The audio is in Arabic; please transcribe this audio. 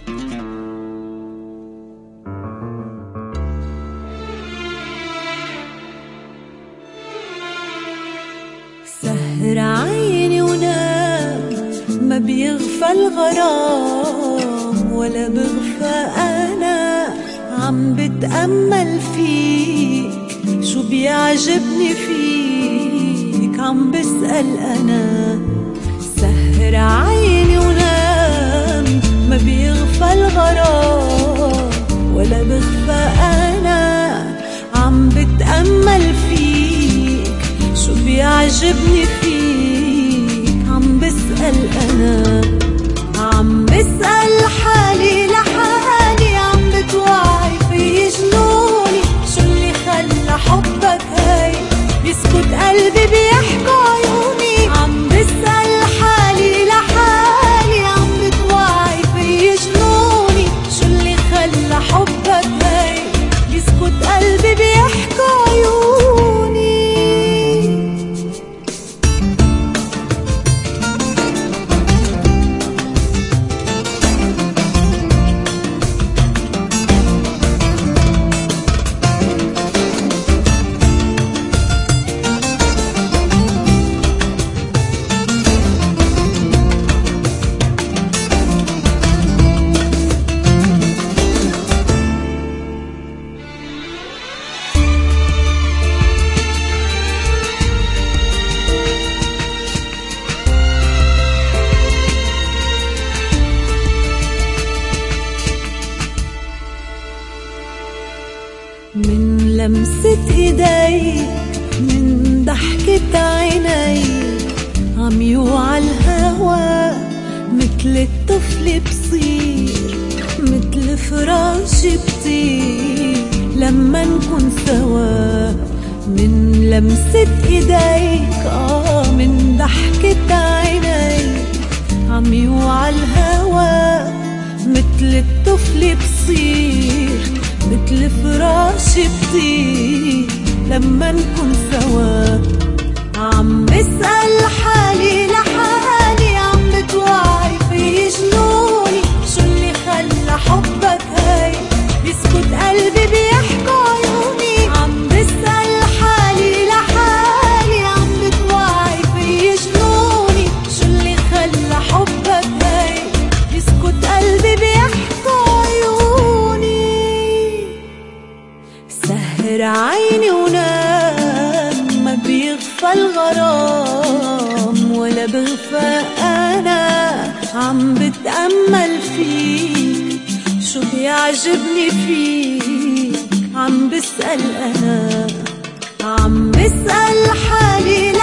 سهر عيني ونام، ما بيغفى الغرام ولا بغفى أنا. عم بتأمل فيك، شو بيعجبني فيك، عم بسأل أنا. سهر عيني ونام، ما بيغفى الغرام ولا بغفى أنا. عم بتأمل فيك، شو بيعجبني فيك، عم بسأل أنا. عم بسأل حالي لحالي، عم بتوعي في جنوني. شو اللي خلى حبك هاي يسكت قلبي بيحكوا عيوني. عم بسأل حالي لحالي، عم بتوعي في جنوني. شو اللي خلى حبك هاي يسكت قلبي بيحكوا عيوني. من لمسة ايديك، من ضحكة عينيك، عم يوعى الهوى. متل الطفل بصير، متل فراش بطير لما نكون سوا. من لمسة ايديك، من ضحكة عينيك، عم يوعى الهوى. متل الطفل بصير، متل فراش بطير لما نكون سوا. عم بسأل حالي لحالي، عم بتوعي في جنوني. شو اللي خلى حبك هاي يسكت قلبي بيحكوا عيوني. عم بسأل حالي لحالي، عم بتوعي في جنوني. شو اللي خلى حبك هاي يسكت قلبي بيحكوا عيوني. سهر عيني ونام، ما بيغفى الغرام ولا بغفى أنا. عم بتأمل فيك، شو بيعجبني فيك، عم بسأل أنا. عم بسأل حالي